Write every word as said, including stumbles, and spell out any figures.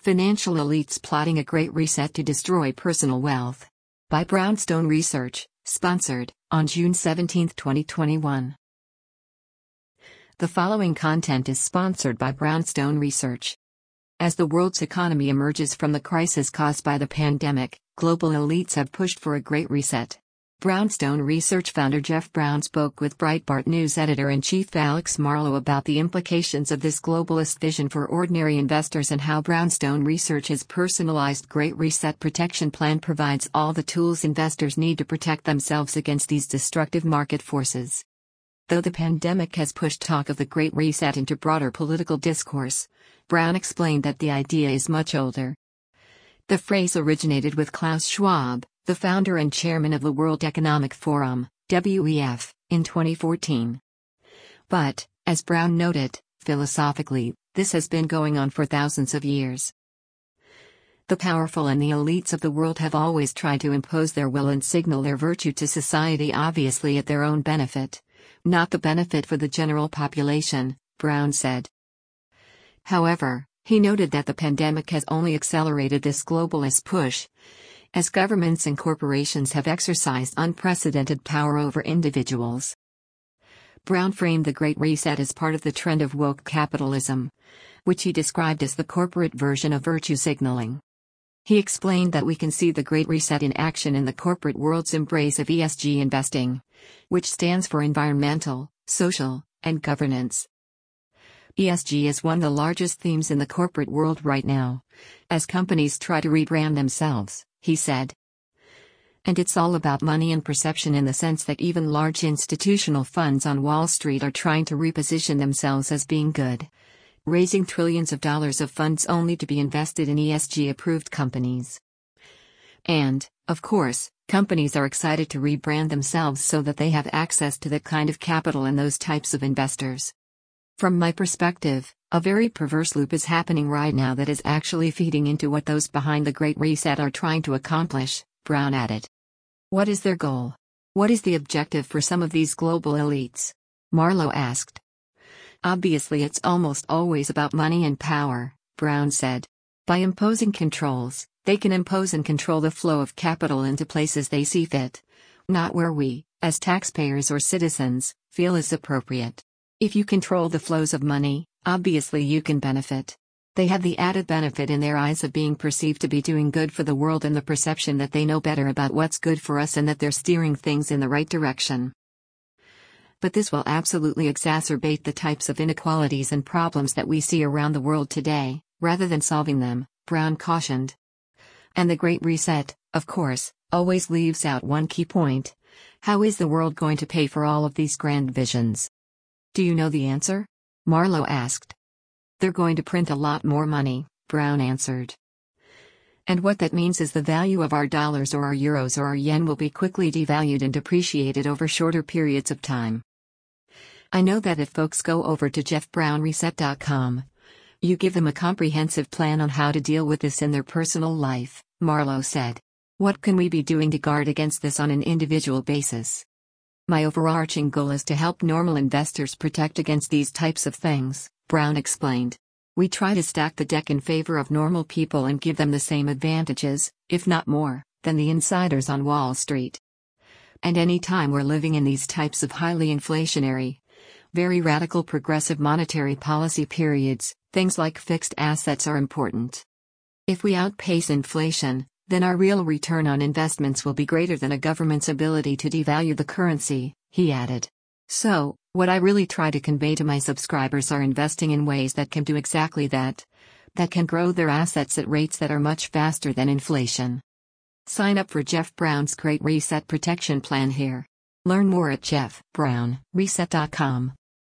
Financial Elites Plotting a Great Reset to Destroy Personal Wealth. By Brownstone Research, sponsored, on June seventeenth, twenty twenty-one. The following content is sponsored by Brownstone Research. As the world's economy emerges from the crisis caused by the pandemic, global elites have pushed for a great reset. Brownstone Research founder Jeff Brown spoke with Breitbart News editor-in-chief Alex Marlow about the implications of this globalist vision for ordinary investors and how Brownstone Research's personalized Great Reset protection plan provides all the tools investors need to protect themselves against these destructive market forces. Though the pandemic has pushed talk of the Great Reset into broader political discourse, Brown explained that the idea is much older. The phrase originated with Klaus Schwab, the founder and chairman of the World Economic Forum, W E F, in twenty fourteen. But, as Brown noted, philosophically, this has been going on for thousands of years. The powerful and the elites of the world have always tried to impose their will and signal their virtue to society, obviously at their own benefit, not the benefit for the general population, Brown said. However, he noted that the pandemic has only accelerated this globalist push, as governments and corporations have exercised unprecedented power over individuals. Brown framed the Great Reset as part of the trend of woke capitalism, which he described as the corporate version of virtue signaling. He explained that we can see the Great Reset in action in the corporate world's embrace of E S G investing, which stands for environmental, social, and governance. E S G is one of the largest themes in the corporate world right now, as companies try to rebrand themselves, he said. And it's all about money and perception, in the sense that even large institutional funds on Wall Street are trying to reposition themselves as being good, raising trillions of dollars of funds only to be invested in E S G-approved companies. And, of course, companies are excited to rebrand themselves so that they have access to that kind of capital and those types of investors. From my perspective, a very perverse loop is happening right now that is actually feeding into what those behind the Great Reset are trying to accomplish, Brown added. What is their goal? What is the objective for some of these global elites? Marlow asked. Obviously, it's almost always about money and power, Brown said. By imposing controls, they can impose and control the flow of capital into places they see fit, not where we, as taxpayers or citizens, feel is appropriate. If you control the flows of money, obviously you can benefit. They have the added benefit in their eyes of being perceived to be doing good for the world and the perception that they know better about what's good for us and that they're steering things in the right direction. But this will absolutely exacerbate the types of inequalities and problems that we see around the world today, rather than solving them, Brown cautioned. And the Great Reset, of course, always leaves out one key point. How is the world going to pay for all of these grand visions? Do you know the answer? Marlow asked. They're going to print a lot more money, Brown answered. And what that means is the value of our dollars or our euros or our yen will be quickly devalued and depreciated over shorter periods of time. I know that if folks go over to jeff brown reset dot com, you give them a comprehensive plan on how to deal with this in their personal life, Marlow said. What can we be doing to guard against this on an individual basis? My overarching goal is to help normal investors protect against these types of things, Brown explained. We try to stack the deck in favor of normal people and give them the same advantages, if not more, than the insiders on Wall Street. And any time we're living in these types of highly inflationary, very radical progressive monetary policy periods, things like fixed assets are important. If we outpace inflation, then our real return on investments will be greater than a government's ability to devalue the currency, he added. So, what I really try to convey to my subscribers are investing in ways that can do exactly that, that can grow their assets at rates that are much faster than inflation. Sign up for Jeff Brown's Great Reset Protection Plan here. Learn more at jeff brown reset dot com.